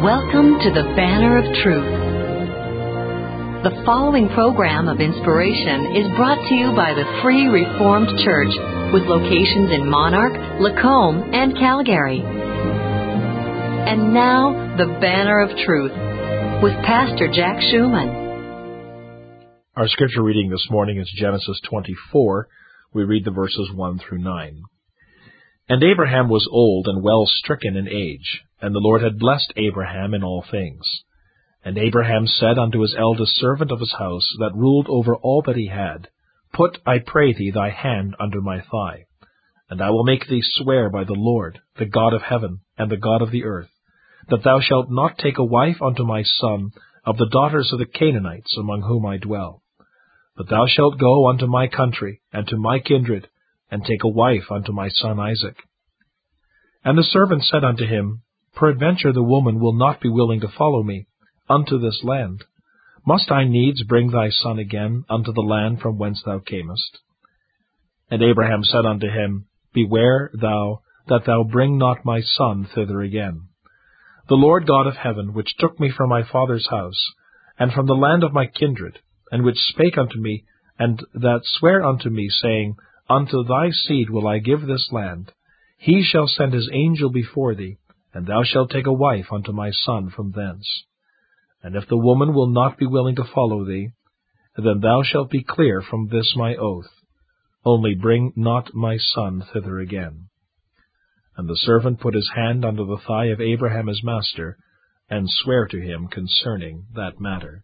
Welcome to the Banner of Truth. The following program of inspiration is brought to you by the Free Reformed Church with locations in Monarch, Lacombe, and Calgary. And now, the Banner of Truth with Pastor Jack Schumann. Our scripture reading this morning is Genesis 24. We read the verses 1 through 9. And Abraham was old and well stricken in age, and the Lord had blessed Abraham in all things. And Abraham said unto his eldest servant of his house, that ruled over all that he had, Put, I pray thee, thy hand under my thigh, and I will make thee swear by the Lord, the God of heaven, and the God of the earth, that thou shalt not take a wife unto my son of the daughters of the Canaanites among whom I dwell. But thou shalt go unto my country, and to my kindred, and take a wife unto my son Isaac. And the servant said unto him, Peradventure the woman will not be willing to follow me unto this land. Must I needs bring thy son again unto the land from whence thou camest? And Abraham said unto him, Beware thou that thou bring not my son thither again. The Lord God of heaven, which took me from my father's house, and from the land of my kindred, and which spake unto me, and that sware unto me, saying, Unto thy seed will I give this land, he shall send his angel before thee, and thou shalt take a wife unto my son from thence. And if the woman will not be willing to follow thee, then thou shalt be clear from this my oath. Only bring not my son thither again. And the servant put his hand under the thigh of Abraham his master, and sware to him concerning that matter.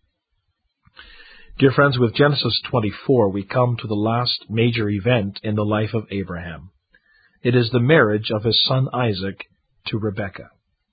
Dear friends, with Genesis 24, we come to the last major event in the life of Abraham. It is the marriage of his son Isaac to Rebekah.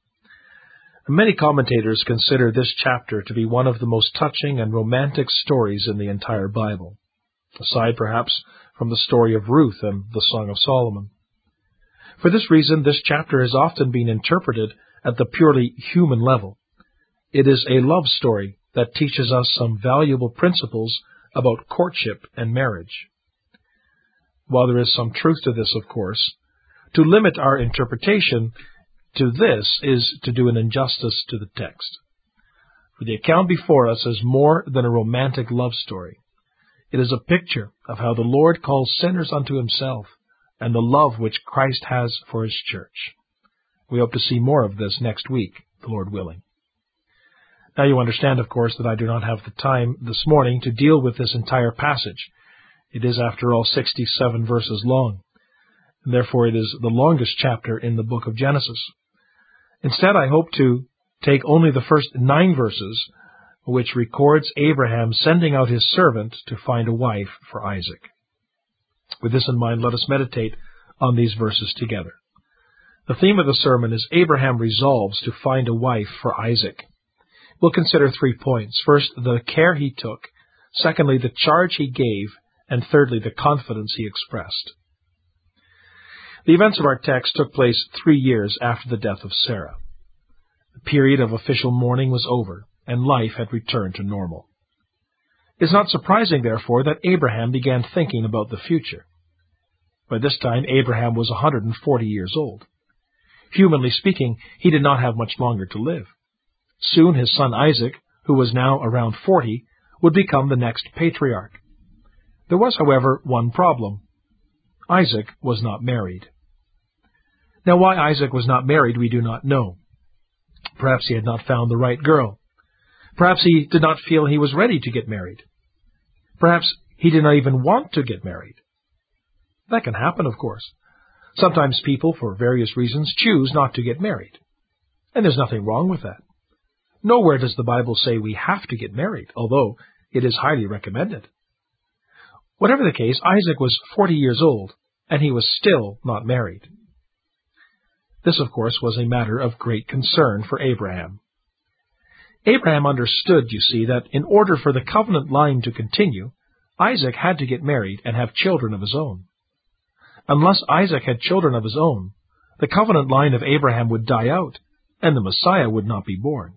Many commentators consider this chapter to be one of the most touching and romantic stories in the entire Bible, aside perhaps from the story of Ruth and the Song of Solomon. For this reason, this chapter has often been interpreted at the purely human level. It is a love story that teaches us some valuable principles about courtship and marriage. While there is some truth to this, of course, to limit our interpretation to this is to do an injustice to the text. For the account before us is more than a romantic love story. It is a picture of how the Lord calls sinners unto himself and the love which Christ has for his church. We hope to see more of this next week, the Lord willing. Now you understand, of course, that I do not have the time this morning to deal with this entire passage. It is, after all, 67 verses long, and therefore it is the longest chapter in the book of Genesis. Instead, I hope to take only the first 9 verses, which records Abraham sending out his servant to find a wife for Isaac. With this in mind, let us meditate on these verses together. The theme of the sermon is Abraham resolves to find a wife for Isaac. We'll consider 3 points. First, the care he took. Secondly, the charge he gave. And thirdly, the confidence he expressed. The events of our text took place 3 years after the death of Sarah. The period of official mourning was over, and life had returned to normal. It is not surprising, therefore, that Abraham began thinking about the future. By this time, Abraham was 140 years old. Humanly speaking, he did not have much longer to live. Soon his son Isaac, who was now around 40, would become the next patriarch. There was, however, one problem. Isaac was not married. Now, why Isaac was not married, we do not know. Perhaps he had not found the right girl. Perhaps he did not feel he was ready to get married. Perhaps he did not even want to get married. That can happen, of course. Sometimes people, for various reasons, choose not to get married. And there's nothing wrong with that. Nowhere does the Bible say we have to get married, although it is highly recommended. Whatever the case, Isaac was 40 years old, and he was still not married. This, of course, was a matter of great concern for Abraham. Abraham understood, you see, that in order for the covenant line to continue, Isaac had to get married and have children of his own. Unless Isaac had children of his own, the covenant line of Abraham would die out, and the Messiah would not be born.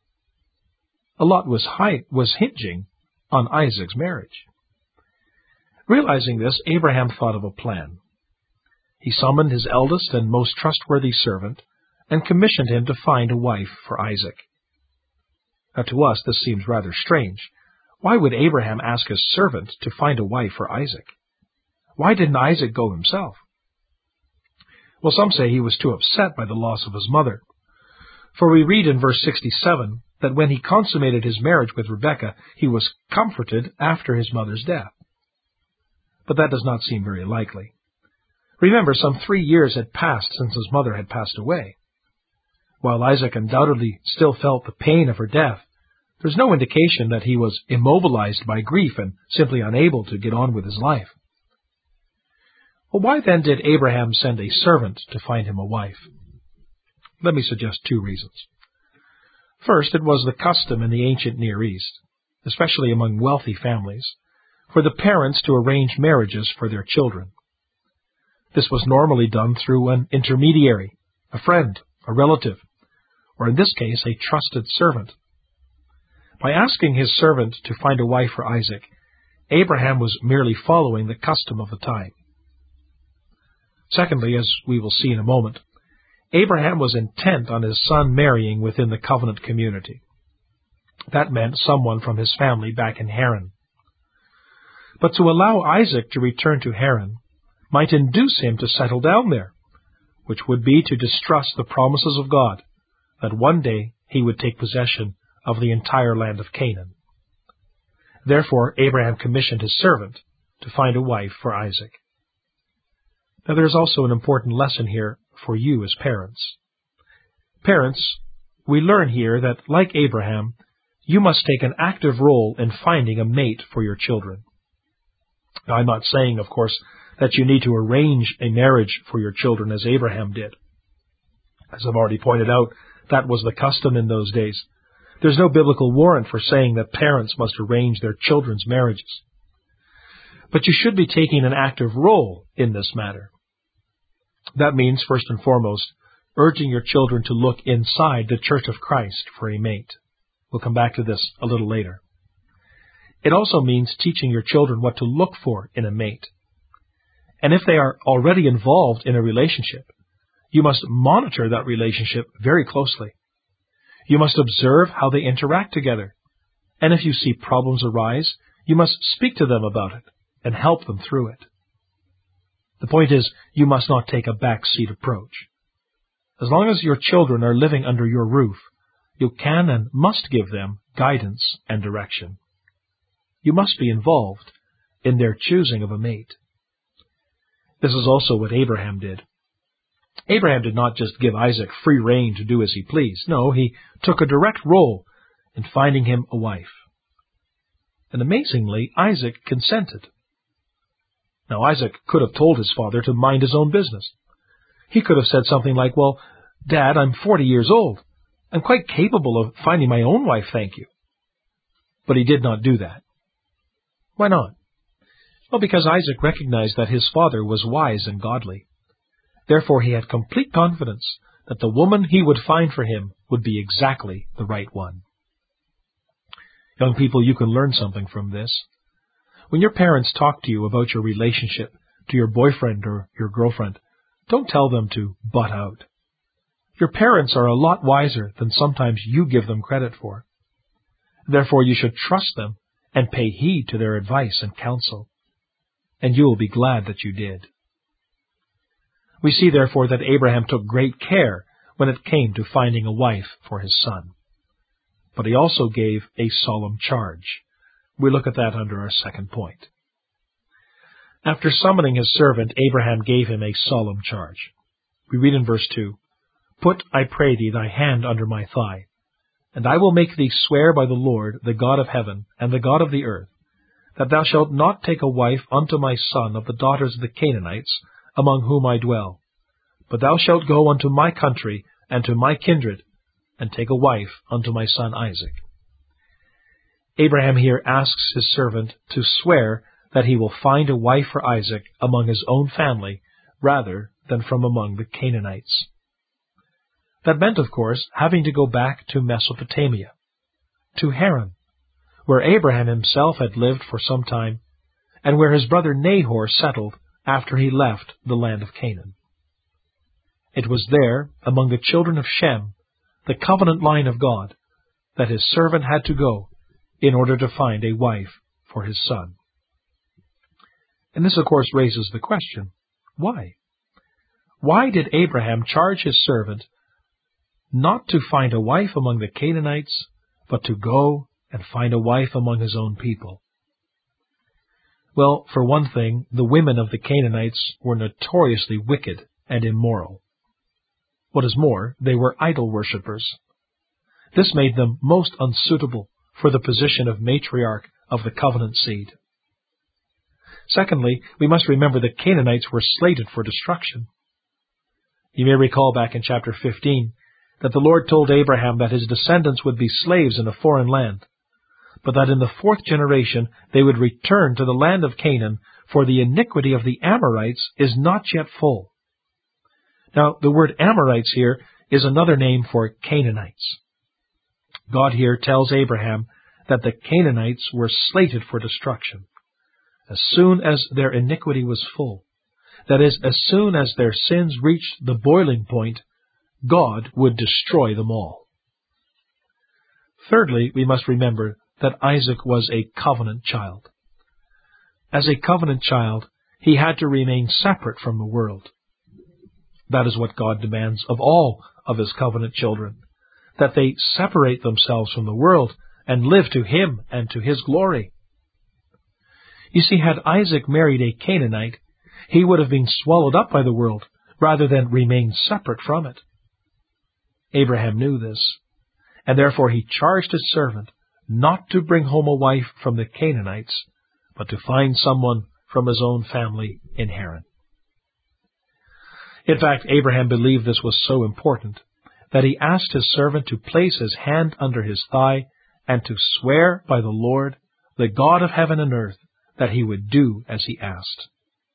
A lot was hinging on Isaac's marriage. Realizing this, Abraham thought of a plan. He summoned his eldest and most trustworthy servant and commissioned him to find a wife for Isaac. Now to us this seems rather strange. Why would Abraham ask his servant to find a wife for Isaac? Why didn't Isaac go himself? Well, some say he was too upset by the loss of his mother. For we read in verse 67 that when he consummated his marriage with Rebekah, he was comforted after his mother's death. But that does not seem very likely. Remember, some 3 years had passed since his mother had passed away. While Isaac undoubtedly still felt the pain of her death, there's no indication that he was immobilized by grief and simply unable to get on with his life. Well, why then did Abraham send a servant to find him a wife? Let me suggest 2 reasons. First, it was the custom in the ancient Near East, especially among wealthy families, for the parents to arrange marriages for their children. This was normally done through an intermediary, a friend, a relative, or in this case, a trusted servant. By asking his servant to find a wife for Isaac, Abraham was merely following the custom of the time. Secondly, as we will see in a moment, Abraham was intent on his son marrying within the covenant community. That meant someone from his family back in Haran. But to allow Isaac to return to Haran might induce him to settle down there, which would be to distrust the promises of God, that one day he would take possession of the entire land of Canaan. Therefore, Abraham commissioned his servant to find a wife for Isaac. Now, there is also an important lesson here for you as parents. Parents, we learn here that, like Abraham, you must take an active role in finding a mate for your children. Now, I'm not saying, of course, that you need to arrange a marriage for your children as Abraham did. As I've already pointed out, that was the custom in those days. There's no biblical warrant for saying that parents must arrange their children's marriages. But you should be taking an active role in this matter. That means, first and foremost, urging your children to look inside the Church of Christ for a mate. We'll come back to this a little later. It also means teaching your children what to look for in a mate. And if they are already involved in a relationship, you must monitor that relationship very closely. You must observe how they interact together. And if you see problems arise, you must speak to them about it and help them through it. The point is, you must not take a backseat approach. As long as your children are living under your roof, you can and must give them guidance and direction. You must be involved in their choosing of a mate. This is also what Abraham did. Abraham did not just give Isaac free rein to do as he pleased. No, he took a direct role in finding him a wife. And amazingly, Isaac consented. Now, Isaac could have told his father to mind his own business. He could have said something like, "Well, Dad, I'm 40 years old. I'm quite capable of finding my own wife, thank you." But he did not do that. Why not? Well, because Isaac recognized that his father was wise and godly. Therefore, he had complete confidence that the woman he would find for him would be exactly the right one. Young people, you can learn something from this. When your parents talk to you about your relationship to your boyfriend or your girlfriend, don't tell them to butt out. Your parents are a lot wiser than sometimes you give them credit for. Therefore, you should trust them and pay heed to their advice and counsel. And you will be glad that you did. We see, therefore, that Abraham took great care when it came to finding a wife for his son. But he also gave a solemn charge. We look at that under our second point. After summoning his servant, Abraham gave him a solemn charge. We read in verse 2, "Put, I pray thee, thy hand under my thigh, and I will make thee swear by the Lord, the God of heaven, and the God of the earth, that thou shalt not take a wife unto my son of the daughters of the Canaanites, among whom I dwell, but thou shalt go unto my country and to my kindred, and take a wife unto my son Isaac." Abraham here asks his servant to swear that he will find a wife for Isaac among his own family rather than from among the Canaanites. That meant, of course, having to go back to Mesopotamia, to Haran, where Abraham himself had lived for some time, and where his brother Nahor settled after he left the land of Canaan. It was there, among the children of Shem, the covenant line of God, that his servant had to go in order to find a wife for his son. And this, of course, raises the question, why? Why did Abraham charge his servant not to find a wife among the Canaanites, but to go and find a wife among his own people? Well, for one thing, the women of the Canaanites were notoriously wicked and immoral. What is more, they were idol worshippers. This made them most unsuitable for the position of matriarch of the covenant seed. Secondly, we must remember the Canaanites were slated for destruction. You may recall back in chapter 15 that the Lord told Abraham that his descendants would be slaves in a foreign land, but that in the 4th generation they would return to the land of Canaan, for the iniquity of the Amorites is not yet full. Now, the word Amorites here is another name for Canaanites. God here tells Abraham that the Canaanites were slated for destruction as soon as their iniquity was full. That is, as soon as their sins reached the boiling point, God would destroy them all. Thirdly, we must remember that Isaac was a covenant child. As a covenant child, he had to remain separate from the world. That is what God demands of all of his covenant children, that they separate themselves from the world and live to him and to his glory. You see, had Isaac married a Canaanite, he would have been swallowed up by the world rather than remain separate from it. Abraham knew this, and therefore he charged his servant not to bring home a wife from the Canaanites, but to find someone from his own family in Haran. In fact, Abraham believed this was so important that he asked his servant to place his hand under his thigh and to swear by the Lord, the God of heaven and earth, that he would do as he asked.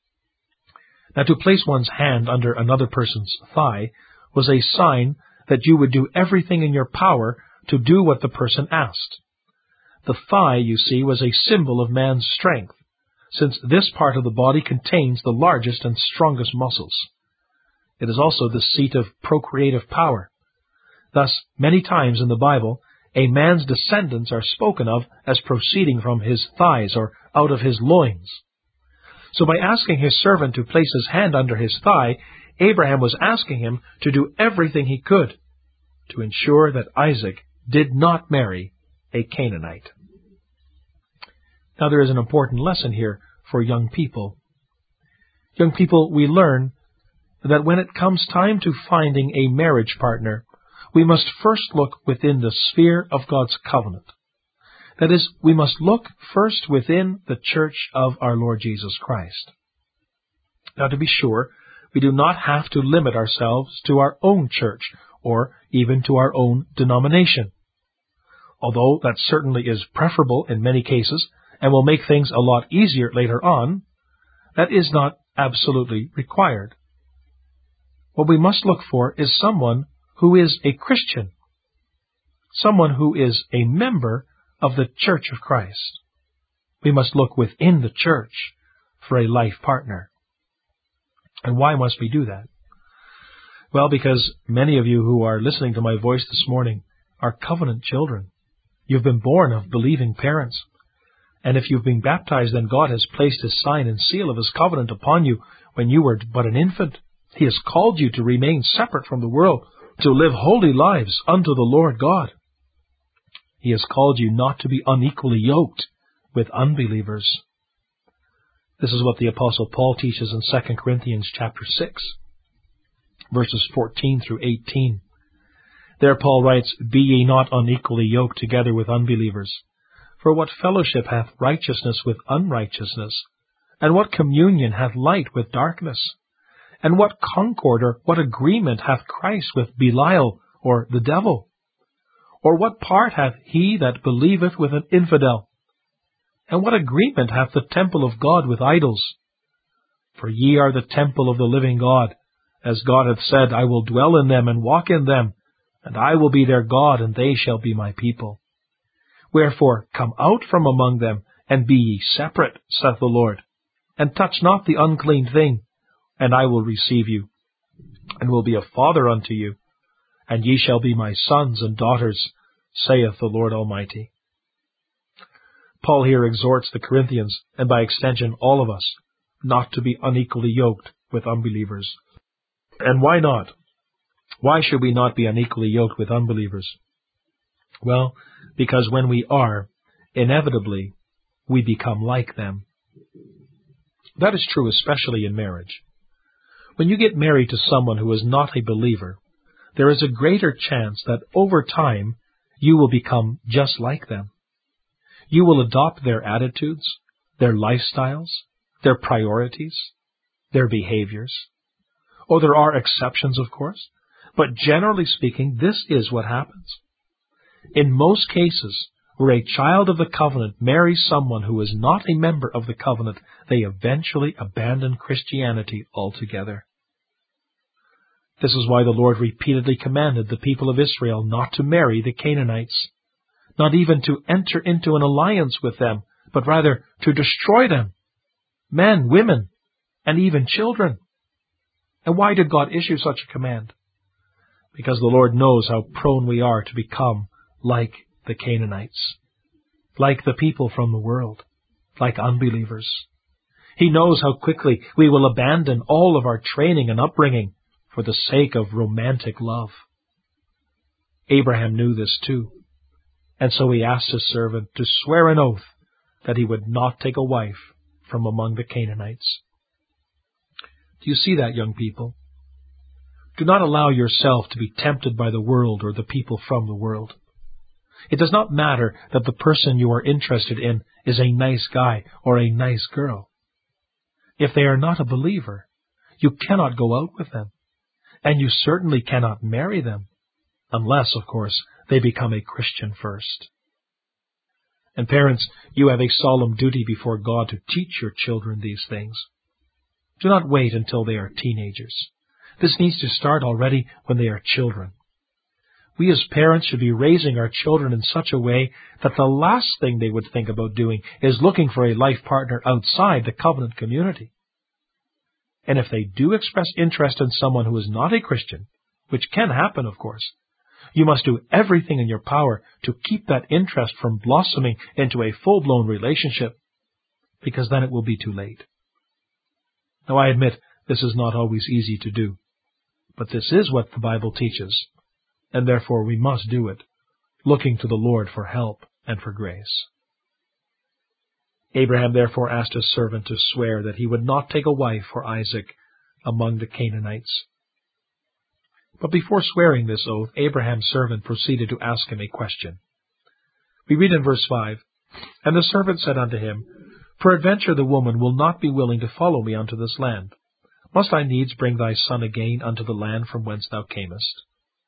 Now, to place one's hand under another person's thigh was a sign that you would do everything in your power to do what the person asked. The thigh, you see, was a symbol of man's strength, since this part of the body contains the largest and strongest muscles. It is also the seat of procreative power. Thus, many times in the Bible, a man's descendants are spoken of as proceeding from his thighs or out of his loins. So by asking his servant to place his hand under his thigh, Abraham was asking him to do everything he could to ensure that Isaac did not marry a Canaanite. Now there is an important lesson here for young people. Young people, we learn that when it comes time to finding a marriage partner, we must first look within the sphere of God's covenant. That is, we must look first within the church of our Lord Jesus Christ. Now, to be sure, we do not have to limit ourselves to our own church or even to our own denomination. Although that certainly is preferable in many cases and will make things a lot easier later on, that is not absolutely required. What we must look for is someone who is a Christian, someone who is a member of the Church of Christ. We must look within the church for a life partner. And why must we do that? Well, because many of you who are listening to my voice this morning are covenant children. You've been born of believing parents. And if you've been baptized, then God has placed His sign and seal of His covenant upon you when you were but an infant. He has called you to remain separate from the world, to live holy lives unto the Lord God. He has called you not to be unequally yoked with unbelievers. This is what the Apostle Paul teaches in 2 Corinthians chapter 6, verses 14 through 18. There Paul writes, "Be ye not unequally yoked together with unbelievers. For what fellowship hath righteousness with unrighteousness? And what communion hath light with darkness? And what concord or what agreement hath Christ with Belial or the devil? Or what part hath he that believeth with an infidel? And what agreement hath the temple of God with idols? For ye are the temple of the living God, as God hath said, I will dwell in them and walk in them, and I will be their God, and they shall be my people. Wherefore come out from among them, and be ye separate, saith the Lord, and touch not the unclean thing, and I will receive you. and will be a father unto you, and ye shall be my sons and daughters, saith the Lord Almighty. Paul here exhorts the Corinthians, and by extension all of us, not to be unequally yoked with unbelievers. And why not? Why should we not be unequally yoked with unbelievers? Well, because when we are, inevitably, we become like them. That is true especially in marriage. When you get married to someone who is not a believer, there is a greater chance that over time you will become just like them. You will adopt their attitudes, their lifestyles, their priorities, their behaviors. Oh, there are exceptions, of course, but generally speaking, this is what happens. In most cases, where a child of the covenant marries someone who is not a member of the covenant, they eventually abandon Christianity altogether. This is why the Lord repeatedly commanded the people of Israel not to marry the Canaanites, not even to enter into an alliance with them, but rather to destroy them, men, women, and even children. And why did God issue such a command? Because the Lord knows how prone we are to become like the Canaanites, like the people from the world, like unbelievers. He knows how quickly we will abandon all of our training and upbringing for the sake of romantic love. Abraham knew this too, and so he asked his servant to swear an oath that he would not take a wife from among the Canaanites. Do you see that, young people? Do not allow yourself to be tempted by the world or the people from the world. It does not matter that the person you are interested in is a nice guy or a nice girl. If they are not a believer, you cannot go out with them, and you certainly cannot marry them, unless, of course, they become a Christian first. And parents, you have a solemn duty before God to teach your children these things. Do not wait until they are teenagers. This needs to start already when they are children. We as parents should be raising our children in such a way that the last thing they would think about doing is looking for a life partner outside the covenant community. And if they do express interest in someone who is not a Christian, which can happen, of course, you must do everything in your power to keep that interest from blossoming into a full-blown relationship, because then it will be too late. Now, I admit this is not always easy to do, but this is what the Bible teaches, and therefore we must do it, looking to the Lord for help and for grace. Abraham therefore asked his servant to swear that he would not take a wife for Isaac among the Canaanites. But before swearing this oath, Abraham's servant proceeded to ask him a question. We read in verse 5, "And the servant said unto him, Peradventure the woman will not be willing to follow me unto this land. Must I needs bring thy son again unto the land from whence thou camest?"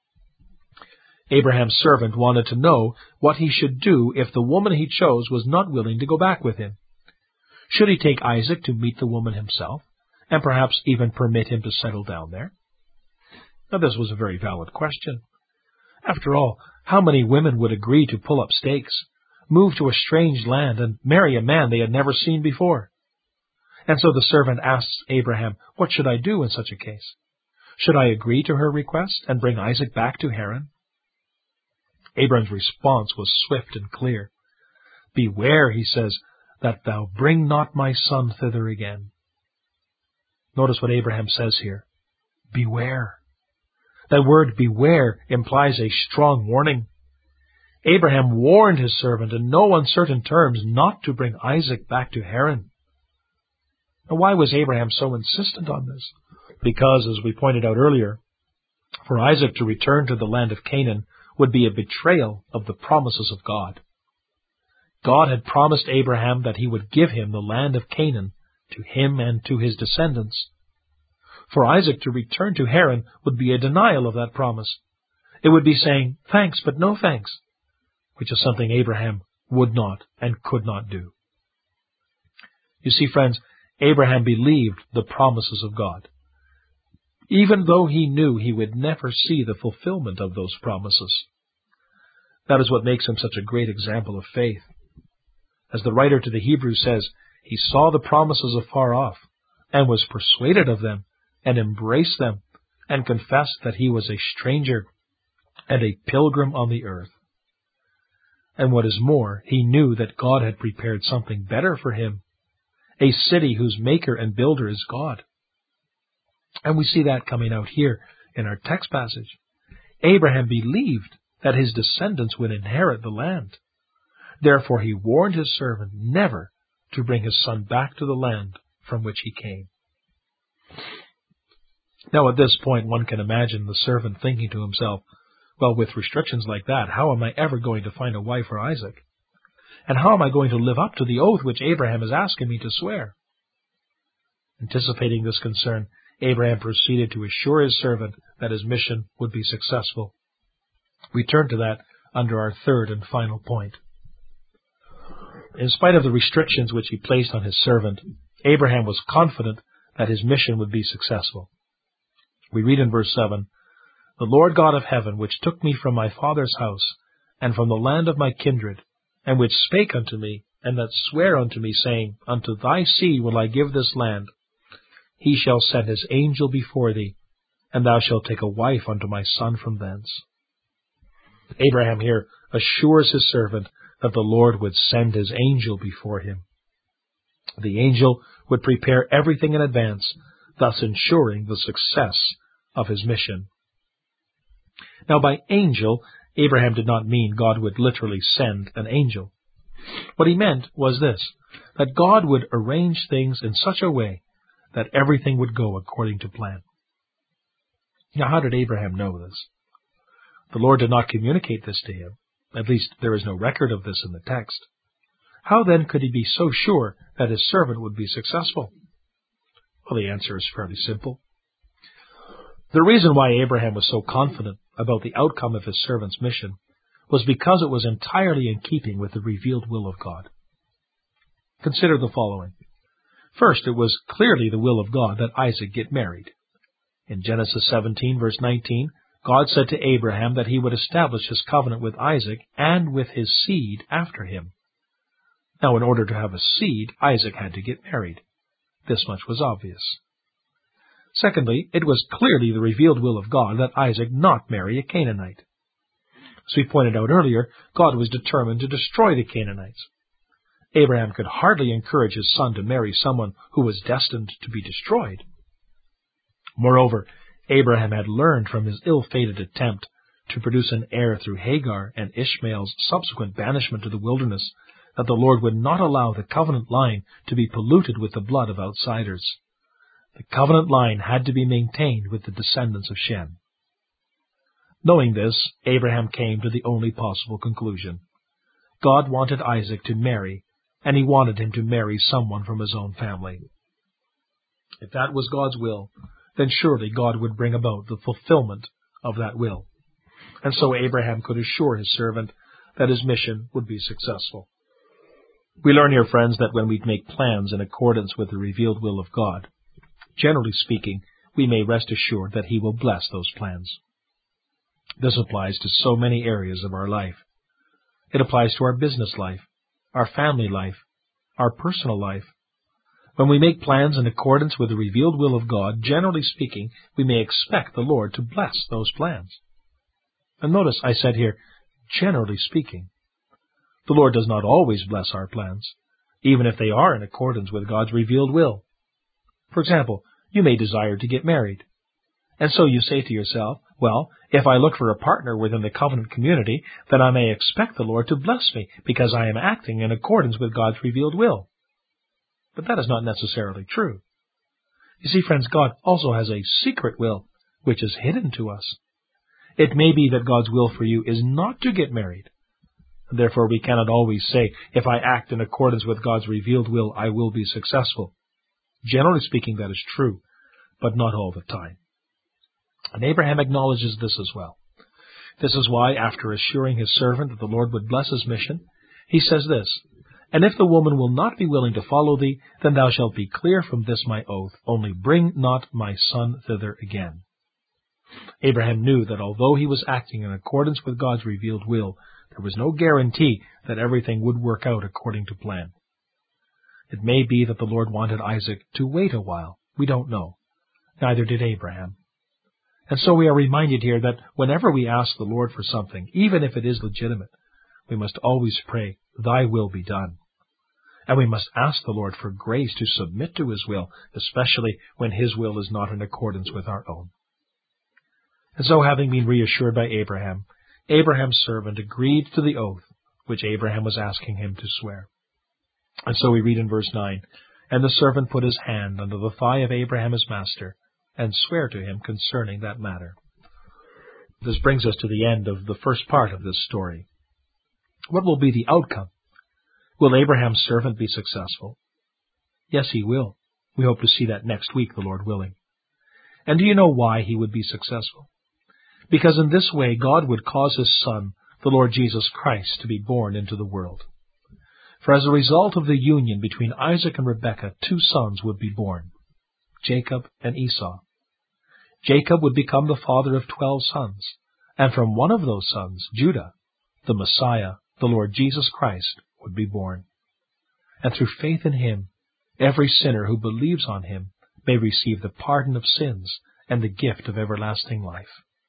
Abraham's servant wanted to know what he should do if the woman he chose was not willing to go back with him. Should he take Isaac to meet the woman himself, and perhaps even permit him to settle down there? Now, this was a very valid question. After all, how many women would agree to pull up stakes, move to a strange land, and marry a man they had never seen before? And so the servant asks Abraham, "What should I do in such a case? Should I agree to her request and bring Isaac back to Haran?" Abraham's response was swift and clear. "Beware," he says, "that thou bring not my son thither again." Notice what Abraham says here. Beware. That word beware implies a strong warning. Abraham warned his servant in no uncertain terms not to bring Isaac back to Haran. Now, why was Abraham so insistent on this? Because, as we pointed out earlier, for Isaac to return to the land of Canaan would be a betrayal of the promises of God. God had promised Abraham that he would give him the land of Canaan to him and to his descendants. For Isaac to return to Haran would be a denial of that promise. It would be saying, thanks, but no thanks, which is something Abraham would not and could not do. You see, friends, Abraham believed the promises of God, even though he knew he would never see the fulfillment of those promises. That is what makes him such a great example of faith. As the writer to the Hebrews says, he saw the promises afar off, and was persuaded of them, and embraced them, and confessed that he was a stranger and a pilgrim on the earth. And what is more, he knew that God had prepared something better for him, a city whose maker and builder is God. And we see that coming out here in our text passage. Abraham believed that his descendants would inherit the land. Therefore he warned his servant never to bring his son back to the land from which he came. Now at this point one can imagine the servant thinking to himself, well, with restrictions like that, how am I ever going to find a wife for Isaac? And how am I going to live up to the oath which Abraham is asking me to swear? Anticipating this concern, Abraham proceeded to assure his servant that his mission would be successful. We turn to that under our third and final point. In spite of the restrictions which he placed on his servant, Abraham was confident that his mission would be successful. We read in verse 7, "The Lord God of heaven, which took me from my father's house, and from the land of my kindred, and which spake unto me, and that sware unto me, saying, Unto thy seed will I give this land, he shall send his angel before thee, and thou shalt take a wife unto my son from thence." Abraham here assures his servant that the Lord would send his angel before him. The angel would prepare everything in advance, thus ensuring the success of his mission. Now, by angel, Abraham did not mean God would literally send an angel. What he meant was this, that God would arrange things in such a way that everything would go according to plan. Now, how did Abraham know this? The Lord did not communicate this to him. At least, there is no record of this in the text. How then could he be so sure that his servant would be successful? Well, the answer is fairly simple. The reason why Abraham was so confident about the outcome of his servant's mission was because it was entirely in keeping with the revealed will of God. Consider the following. First, it was clearly the will of God that Isaac get married. In Genesis 17, verse 19, God said to Abraham that he would establish his covenant with Isaac and with his seed after him. Now, in order to have a seed, Isaac had to get married. This much was obvious. Secondly, it was clearly the revealed will of God that Isaac not marry a Canaanite. As we pointed out earlier, God was determined to destroy the Canaanites. Abraham could hardly encourage his son to marry someone who was destined to be destroyed. Moreover, Abraham had learned from his ill-fated attempt to produce an heir through Hagar and Ishmael's subsequent banishment to the wilderness that the Lord would not allow the covenant line to be polluted with the blood of outsiders. The covenant line had to be maintained with the descendants of Shem. Knowing this, Abraham came to the only possible conclusion. God wanted Isaac to marry, and he wanted him to marry someone from his own family. If that was God's will, then surely God would bring about the fulfillment of that will. And so Abraham could assure his servant that his mission would be successful. We learn here, friends, that when we make plans in accordance with the revealed will of God, generally speaking, we may rest assured that He will bless those plans. This applies to so many areas of our life. It applies to our business life, our family life, our personal life. When we make plans in accordance with the revealed will of God, generally speaking, we may expect the Lord to bless those plans. And notice I said here, generally speaking. The Lord does not always bless our plans, even if they are in accordance with God's revealed will. For example, you may desire to get married. And so you say to yourself, well, if I look for a partner within the covenant community, then I may expect the Lord to bless me because I am acting in accordance with God's revealed will. But that is not necessarily true. You see, friends, God also has a secret will, which is hidden to us. It may be that God's will for you is not to get married. Therefore, we cannot always say, if I act in accordance with God's revealed will, I will be successful. Generally speaking, that is true, but not all the time. And Abraham acknowledges this as well. This is why, after assuring his servant that the Lord would bless his mission, he says this, "And if the woman will not be willing to follow thee, then thou shalt be clear from this my oath, only bring not my son thither again." Abraham knew that although he was acting in accordance with God's revealed will, there was no guarantee that everything would work out according to plan. It may be that the Lord wanted Isaac to wait a while. We don't know. Neither did Abraham. And so we are reminded here that whenever we ask the Lord for something, even if it is legitimate, we must always pray, Thy will be done. And we must ask the Lord for grace to submit to His will, especially when His will is not in accordance with our own. And so, having been reassured by Abraham, Abraham's servant agreed to the oath which Abraham was asking him to swear. And so we read in verse 9, And the servant put his hand under the thigh of Abraham his master, and sware to him concerning that matter. This brings us to the end of the first part of this story. What will be the outcome? Will Abraham's servant be successful? Yes, he will. We hope to see that next week, the Lord willing. And do you know why he would be successful? Because in this way God would cause His Son, the Lord Jesus Christ, to be born into the world. For as a result of the union between Isaac and Rebekah, 2 sons would be born, Jacob and Esau. Jacob would become the father of 12 sons, and from one of those sons, Judah, the Messiah, the Lord Jesus Christ, would be born. And through faith in Him, every sinner who believes on Him may receive the pardon of sins and the gift of everlasting life.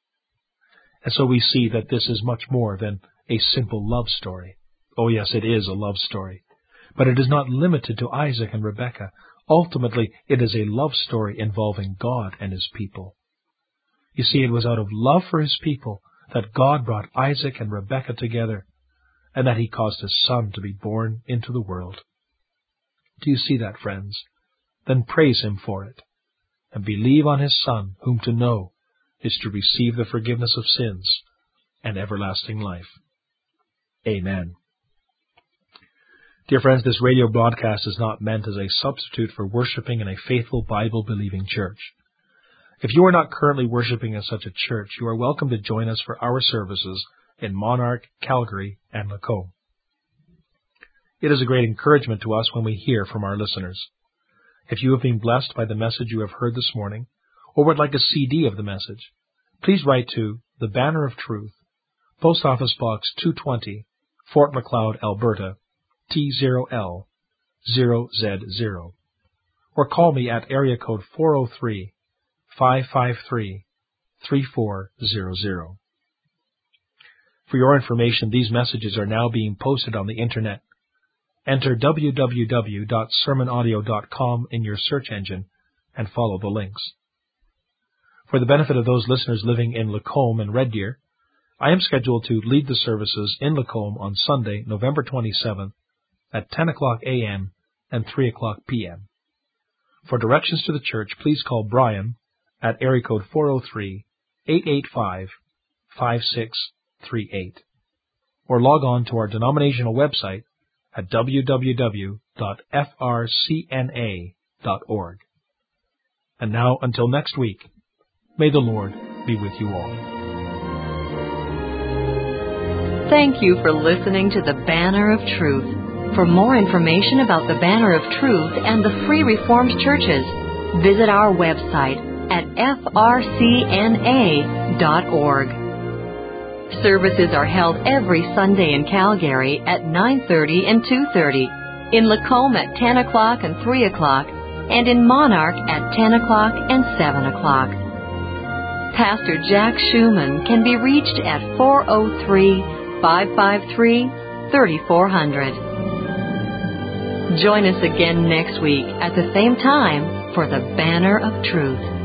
And so we see that this is much more than a simple love story. Oh yes, it is a love story. But it is not limited to Isaac and Rebekah. Ultimately, it is a love story involving God and His people. You see, it was out of love for His people that God brought Isaac and Rebekah together, and that He caused His Son to be born into the world. Do you see that, friends? Then praise Him for it, and believe on His Son, whom to know is to receive the forgiveness of sins and everlasting life. Amen. Dear friends, this radio broadcast is not meant as a substitute for worshiping in a faithful Bible-believing church. If you are not currently worshiping in such a church, you are welcome to join us for our services in Monarch, Calgary, and Lacombe. It is a great encouragement to us when we hear from our listeners. If you have been blessed by the message you have heard this morning, or would like a CD of the message, please write to The Banner of Truth, Post Office Box 220, Fort Macleod, Alberta, T0L0Z0, or call me at area code 403-553-3400. For your information, these messages are now being posted on the Internet. Enter www.sermonaudio.com in your search engine and follow the links. For the benefit of those listeners living in Lacombe and Red Deer, I am scheduled to lead the services in Lacombe on Sunday, November 27th at 10 o'clock a.m. and 3 o'clock p.m. For directions to the church, please call Brian at area code 403-885-5638 or log on to our denominational website at www.frcna.org. And now, until next week, may the Lord be with you all. Thank you for listening to the Banner of Truth. For more information about the Banner of Truth and the Free Reformed Churches, visit our website at frcna.org. Services are held every Sunday in Calgary at 9:30 and 2:30, in Lacombe at 10 o'clock and 3 o'clock, and in Monarch at 10 o'clock and 7 o'clock. Pastor Jack Schumann can be reached at 403-553-3400. Join us again next week at the same time for the Banner of Truth.